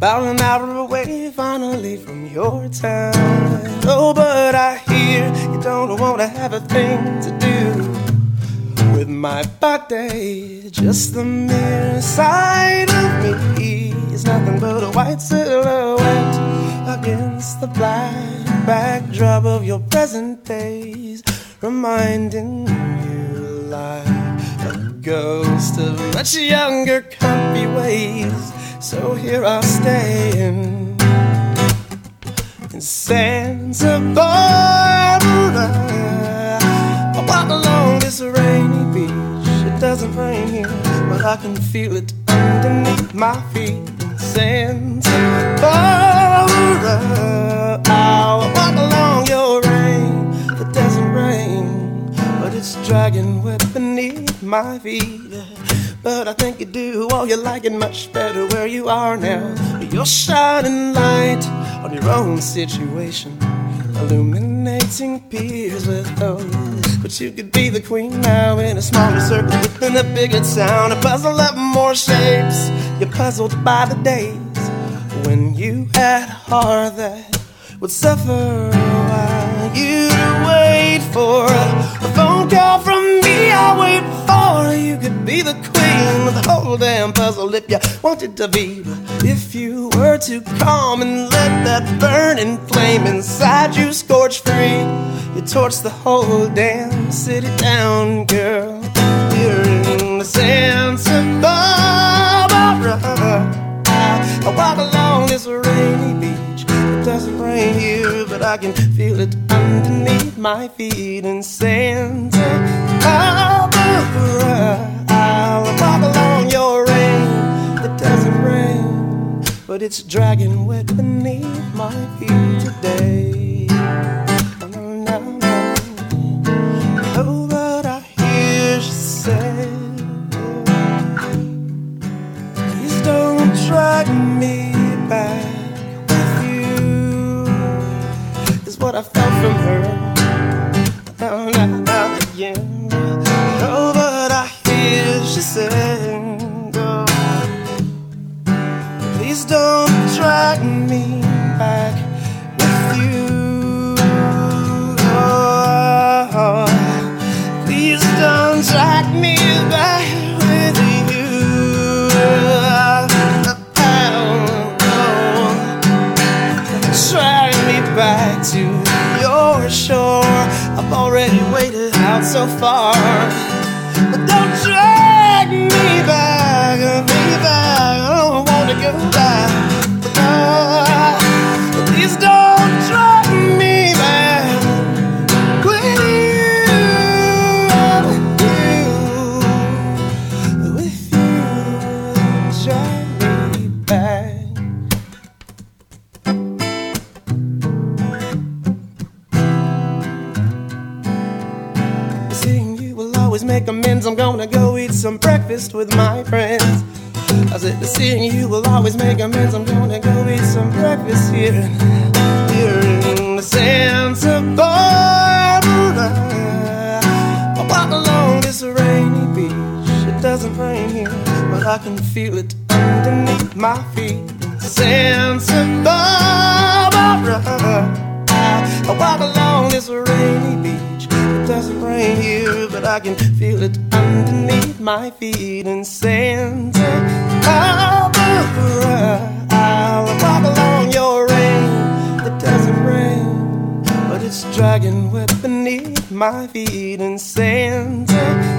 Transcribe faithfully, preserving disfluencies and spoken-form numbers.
about an hour away finally from your town. Oh, but I hear you don't want to have a thing to do with my body. Just the mere sight of me is nothing but a white silhouette against the black backdrop of your present days, reminding you like a ghost of much younger comfy ways. So here I'll stay in, in Santa Barbara. I walk along this rainy beach. It doesn't rain here, but I can feel it underneath my feet. Santa Barbara, I'll walk along your rain. It doesn't rain, but it's dragging wet beneath my feet. But I think you do all you like it much better where you are now. You're shining light on your own situation, illuminating peers with those. But you could be the queen now in a smaller circle within a bigger town, a puzzle of more shapes. You're puzzled by the days when you had a heart that would suffer while you wait for a phone call from me. I'll wait for you. Could be the queen of the whole damn puzzle if you wanted to be. But if you were to calm and let that burning flame inside you scorch free, you torch the whole damn city down, girl. You're in the Santa Barbara. I walk along this rainy beach. It doesn't rain here, but I can feel it underneath my feet. In Santa Barbara, I'll walk along your rain. It doesn't rain, but it's dragging wet beneath my feet today. No, no, no. Oh, but I hear she say, please don't drag me back with you. Is what I felt from her. No, no, no, yeah. Oh, but I hear she saying, oh, please don't drag me back with you. Oh, please don't drag me back with you. Drag me back to your shore. I've already waited out so far, but don't drag me back, me back. I don't want to go back. Oh, please don't drag me back with you, with you, drag me back. Make amends, I'm gonna go eat some breakfast with my friends. I said, seeing you will always make amends, I'm gonna go eat some breakfast here, here in the Santa Barbara. I walk along this rainy beach. It doesn't rain here, but I can feel it underneath my feet. Santa Barbara, I walk along this rainy beach. It doesn't rain here, but I can feel it underneath my feet. In Santa Barbara, I'll walk along your rain. It doesn't rain, but it's dragging wet beneath my feet. In Santa